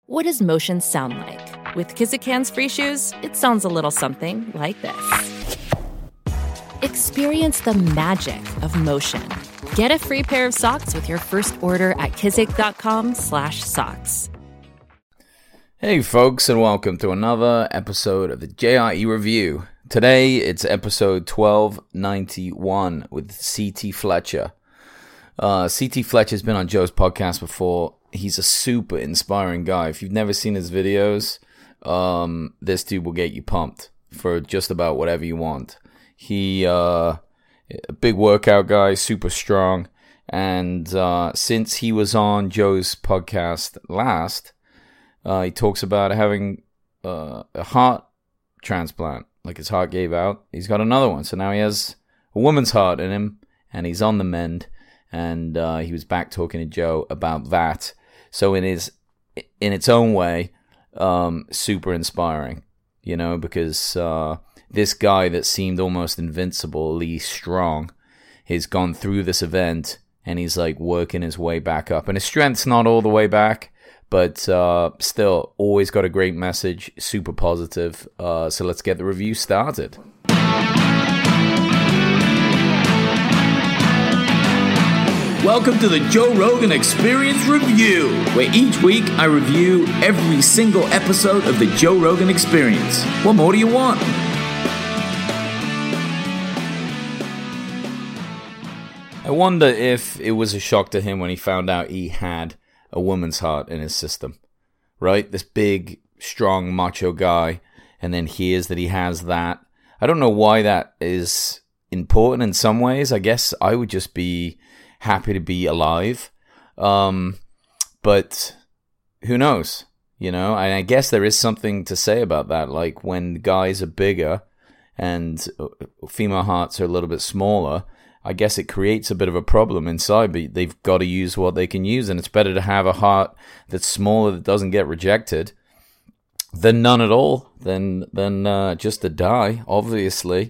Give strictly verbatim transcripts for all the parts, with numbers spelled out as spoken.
What does motion sound like? With Kizik Hands Free Shoes, it sounds a little something like this. Experience the magic of motion. Get a free pair of socks with your first order at kizik.com slash socks. Hey folks, and welcome to another episode of the J R E Review. Today it's episode twelve ninety-one with C T Fletcher. Uh, C T Fletcher's been on Joe's podcast before. He's a super inspiring guy. If you've never seen his videos, um, this dude will get you pumped for just about whatever you want. He, uh, a big workout guy, super strong. And uh, since he was on Joe's podcast last, uh, he talks about having uh, a heart transplant. Like his heart gave out. He's got another one. So now he has a woman's heart in him, and he's on the mend. And uh, he was back talking to Joe about that. So in his, in its own way, um, super inspiring, you know, because uh, this guy that seemed almost invincibly strong has gone through this event, and he's like working his way back up. And his strength's not all the way back, but uh, still always got a great message, super positive. Uh, so let's get the review started. Welcome to the Joe Rogan Experience Review, where each week I review every single episode of the Joe Rogan Experience. What more do you want? I wonder if it was a shock to him when he found out he had a woman's heart in his system, right? This big, strong, macho guy, and then hears that he has that. I don't know why that is important in some ways. I guess I would just be happy to be alive. Um, but who knows, you know? And I guess there is something to say about that. Like when guys are bigger and female hearts are a little bit smaller, I guess it creates a bit of a problem inside, but they've got to use what they can use. And it's better to have a heart that's smaller that doesn't get rejected than none at all, than, than uh, just to die, obviously.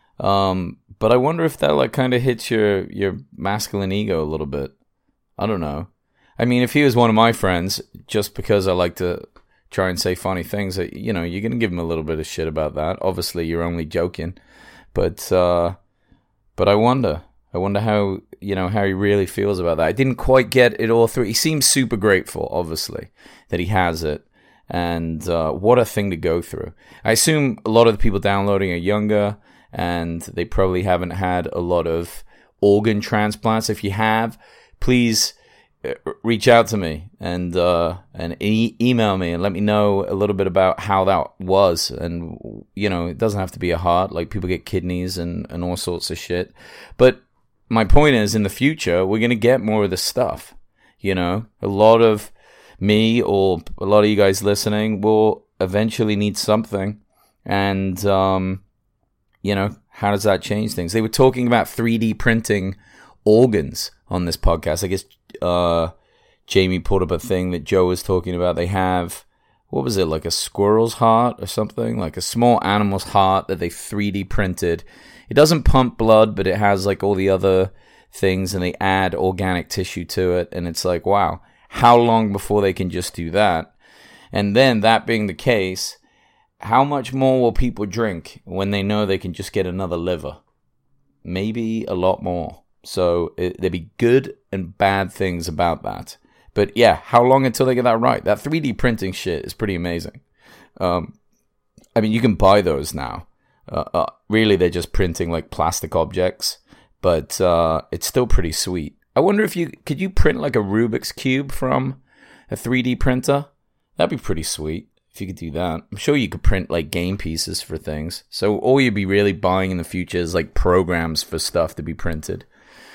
Um, But I wonder if that like kind of hits your, your masculine ego a little bit. I don't know. I mean, if he was one of my friends, just because I like to try and say funny things, you know, you're going to give him a little bit of shit about that. Obviously, you're only joking. But uh, but I wonder. I wonder how, you know, how he really feels about that. I didn't quite get it all through. He seems super grateful, obviously, that he has it. And uh, what a thing to go through. I assume a lot of the people downloading are younger, and they probably haven't had a lot of organ transplants. If you have, please reach out to me and uh, and e- email me and let me know a little bit about how that was. And, you know, it doesn't have to be a heart. Like, people get kidneys and, and all sorts of shit. But my point is, in the future, we're going to get more of this stuff. You know, a lot of me or a lot of you guys listening will eventually need something. And, um... you know, how does that change things? They were talking about three D printing organs on this podcast. I guess uh, Jamie put up a thing that Joe was talking about. They have, what was it, like a squirrel's heart or something? Like a small animal's heart that they three D printed. It doesn't pump blood, but it has like all the other things, and they add organic tissue to it. And it's like, wow, how long before they can just do that? And then, that being the case, how much more will people drink when they know they can just get another liver? Maybe a lot more. So it, there'd be good and bad things about that. But yeah, how long until they get that right? That three D printing shit is pretty amazing. Um, I mean, you can buy those now. Uh, uh, really, they're just printing like plastic objects, but uh, it's still pretty sweet. I wonder if you could you print like a Rubik's Cube from a three D printer? That'd be pretty sweet. If you could do that. I'm sure you could print like game pieces for things. So all you'd be really buying in the future is like programs for stuff to be printed.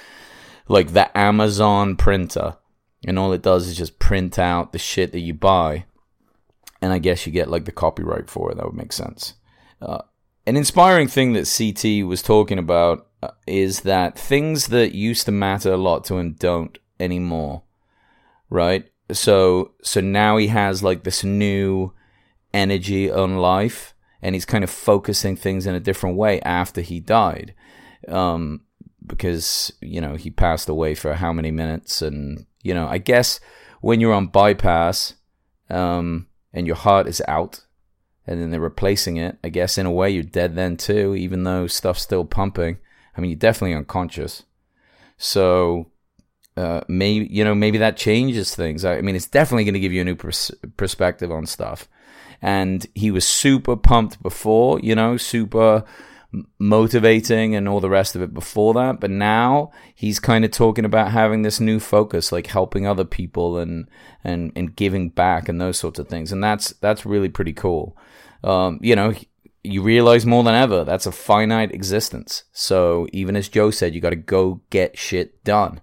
Like the Amazon printer. And all it does is just print out the shit that you buy. And I guess you get like the copyright for it. That would make sense. Uh, an inspiring thing that C T was talking about uh, is that things that used to matter a lot to him don't anymore. Right? So so now he has like this new energy on life, and he's kind of focusing things in a different way after he died, um, because, you know, he passed away for how many minutes, and, you know, I guess when you're on bypass, um, and your heart is out, and then they're replacing it, I guess in a way you're dead then too, even though stuff's still pumping. I mean, you're definitely unconscious. So uh, maybe, you know, maybe that changes things. I, I mean, it's definitely going to give you a new pers- perspective on stuff. And he was super pumped before, you know, super motivating and all the rest of it before that. But now he's kind of talking about having this new focus, like helping other people and and and giving back and those sorts of things. And that's that's really pretty cool. Um, you know, you realize more than ever that's a finite existence. So even as Joe said, you got to go get shit done.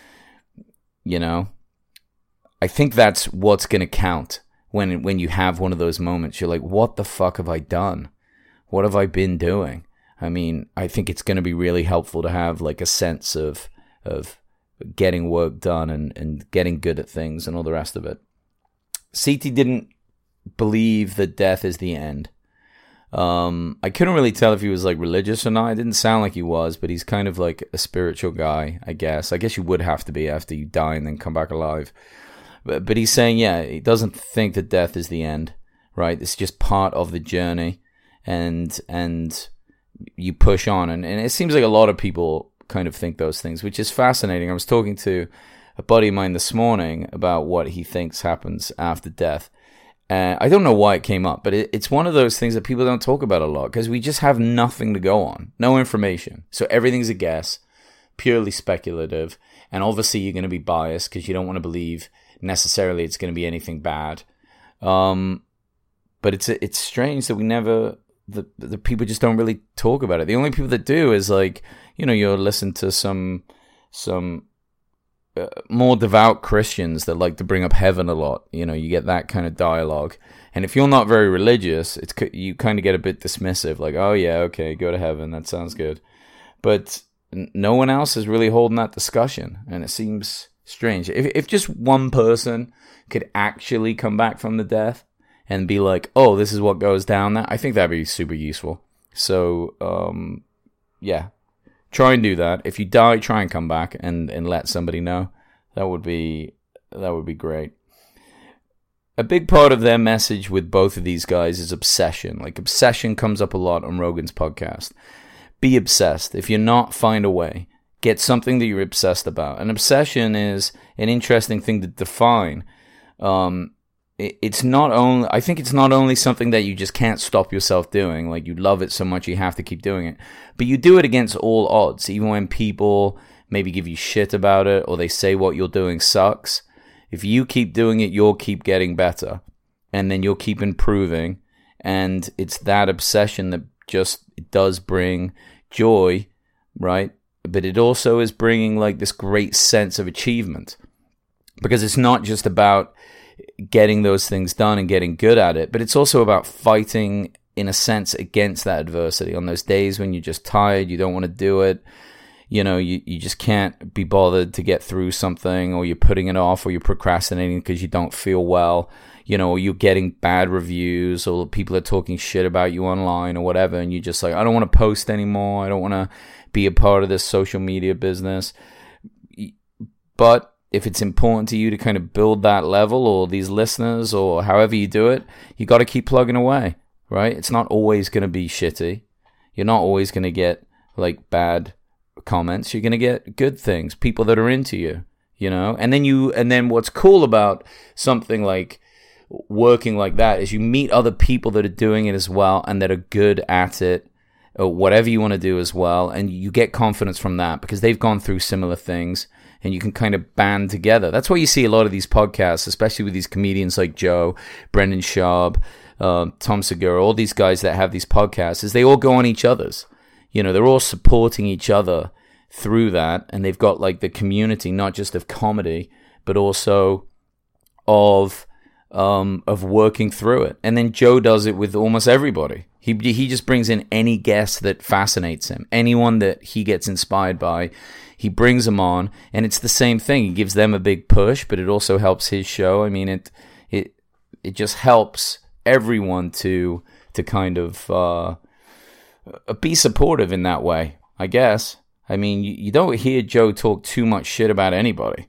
You know, I think that's what's going to count when when you have one of those moments. You're like, what the fuck have I done? What have I been doing? I mean, I think it's going to be really helpful to have like a sense of of getting work done and, and getting good at things and all the rest of it. C T didn't believe that death is the end. Um, I couldn't really tell if he was like religious or not. It didn't sound like he was, but he's kind of like a spiritual guy, I guess. I guess you would have to be after you die and then come back alive. But, but he's saying, yeah, he doesn't think that death is the end, right? It's just part of the journey, and and you push on. And, and it seems like a lot of people kind of think those things, which is fascinating. I was talking to a buddy of mine this morning about what he thinks happens after death. Uh, I don't know why it came up, but it, it's one of those things that people don't talk about a lot because we just have nothing to go on, no information. So everything's a guess, purely speculative, and obviously you're going to be biased because you don't want to believe necessarily it's going to be anything bad. Um, but it's it's strange that we never, the the people just don't really talk about it. The only people that do is like, you know, you'll listen to some some. Uh, more devout Christians that like to bring up heaven a lot. You know, you get that kind of dialogue. And if you're not very religious, it's you kind of get a bit dismissive, like, oh yeah, okay, go to heaven, that sounds good. But no one else is really holding that discussion, and it seems strange. If if just one person could actually come back from the death and be like, oh, this is what goes down there, I think that'd be super useful. So, um, yeah. Try and do that. If you die, try and come back and, and let somebody know. That would be that would be great. A big part of their message with both of these guys is obsession. Like, obsession comes up a lot on Rogan's podcast. Be obsessed. If you're not, find a way. Get something that you're obsessed about. An obsession is an interesting thing to define. Um, it, it's not only. I think it's not only something that you just can't stop yourself doing. Like, you love it so much you have to keep doing it. But you do it against all odds, even when people maybe give you shit about it or they say what you're doing sucks. If you keep doing it, you'll keep getting better, and then you'll keep improving. And it's that obsession that just it does bring joy, right? But it also is bringing like this great sense of achievement, because it's not just about getting those things done and getting good at it, but it's also about fighting in a sense against that adversity on those days when you're just tired, you don't want to do it, you know, you, you just can't be bothered to get through something, or you're putting it off, or you're procrastinating because you don't feel well, you know, or you're getting bad reviews, or people are talking shit about you online or whatever, and you're just like, I don't want to post anymore, I don't want to be a part of this social media business. But if it's important to you to kind of build that level, or these listeners, or however you do it, you got to keep plugging away. Right? It's not always going to be shitty. You're not always going to get like bad comments. You're going to get good things, people that are into you, you know? And then you, and then what's cool about something like working like that is you meet other people that are doing it as well and that are good at it, or whatever you want to do as well. And you get confidence from that because they've gone through similar things, and you can kind of band together. That's why you see a lot of these podcasts, especially with these comedians like Joe, Brendan Schaub, Uh, Tom Segura, all these guys that have these podcasts, is they all go on each other's. You know, they're all supporting each other through that, and they've got like the community, not just of comedy, but also of um, of working through it. And then Joe does it with almost everybody. He he just brings in any guest that fascinates him, anyone that he gets inspired by. He brings them on, and it's the same thing. He gives them a big push, but it also helps his show. I mean, it it it just helps everyone to to kind of uh, be supportive in that way, I guess. I mean, you, you don't hear Joe talk too much shit about anybody.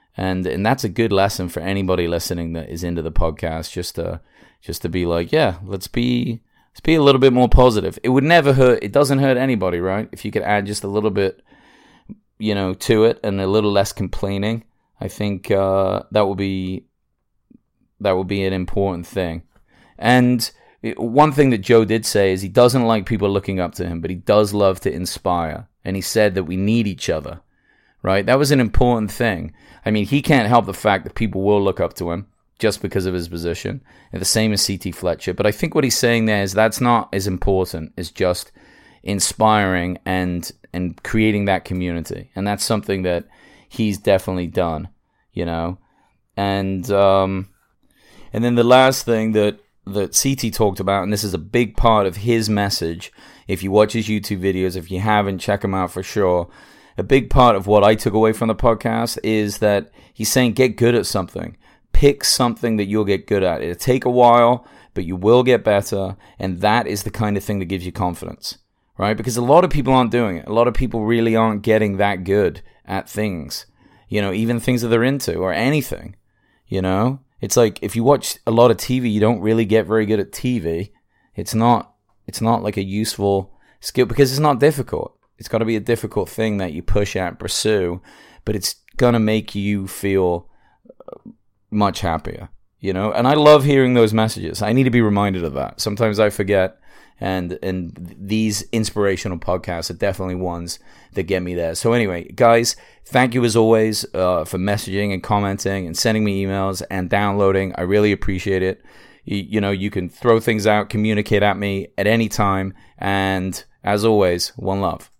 And and that's a good lesson for anybody listening that is into the podcast, just to just to be like, yeah, let's be let's be a little bit more positive. It would never hurt. It doesn't hurt anybody, right? If you could add just a little bit, you know, to it and a little less complaining, I think uh, that would be that would be an important thing. And one thing that Joe did say is he doesn't like people looking up to him, but he does love to inspire. And he said that we need each other, right? That was an important thing. I mean, he can't help the fact that people will look up to him just because of his position. And the same as C T Fletcher. But I think what he's saying there is that's not as important as just inspiring and and creating that community. And that's something that he's definitely done, you know. And um, and then the last thing that, that C T talked about, and this is a big part of his message, if you watch his YouTube videos, if you haven't, check them out for sure. A big part of what I took away from the podcast is that he's saying get good at something. Pick something that you'll get good at. It'll take a while, but you will get better, and that is the kind of thing that gives you confidence, right? Because a lot of people aren't doing it. A lot of people really aren't getting that good at things, you know, even things that they're into or anything, you know? It's like if you watch a lot of T V, you don't really get very good at T V. It's not it's not like a useful skill because it's not difficult. It's got to be a difficult thing that you push at, pursue, but it's going to make you feel much happier, you know? And I love hearing those messages. I need to be reminded of that. Sometimes I forget, and and these inspirational podcasts are definitely ones that get me there. So anyway, guys, thank you as always uh, for messaging and commenting and sending me emails and downloading. I really appreciate it. You, you know, you can throw things out, communicate at me at any time, and as always, one love.